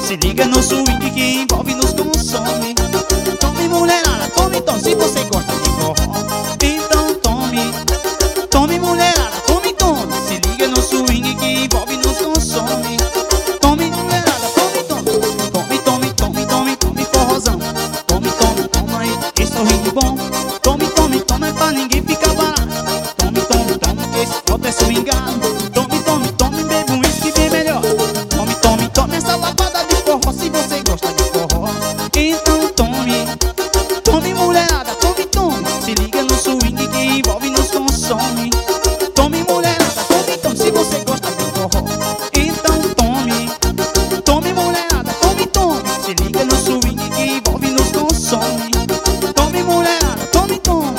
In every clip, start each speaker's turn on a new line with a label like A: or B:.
A: Se liga no swing que envolve e nos consome. Tome mulherada, tome, tome, se você gosta de forró. Então tome, tome mulherada, tome, tome. Se liga no swing que envolve e nos consome. Tome mulherada, tome, tome, tome, tome, tome, tome, tome forrozão. Tome, tome, toma aí, esse sorriso bom. Tome, tome, toma, é pra ninguém ficar barato. Tome, tome, tome, que esse copo é swingado. Tome, tome, tome, bebe um uísque bem melhor. Tome, tome, tome essa lavada de forró, se você gosta de forró. Então tome, tome mulherada, tome, tome. Se liga no swing que envolve e nos consome. Tome mulherada, tome, tome, se você gosta de forró. Então tome, tome mulherada, tome, tome. Se liga no swing que envolve e nos consome. Tome mulherada, tome, tome.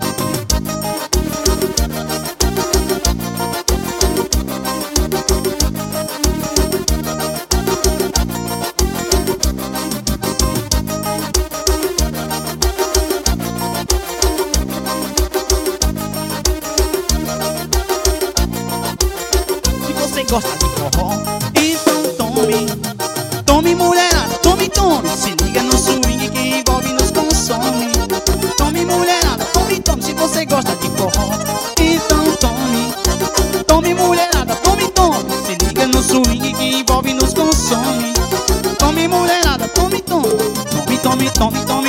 A: Você gosta de forró, então tome, tome mulherada, tome, tome. Se liga no swing que envolve e nos consome. Tome mulherada, tome, tome. Se você gosta de forró, então tome, tome mulherada, tome, tome. Se liga no swing que envolve e nos consome. Tome mulherada, tome, tome. Tome, tome, tome, tome.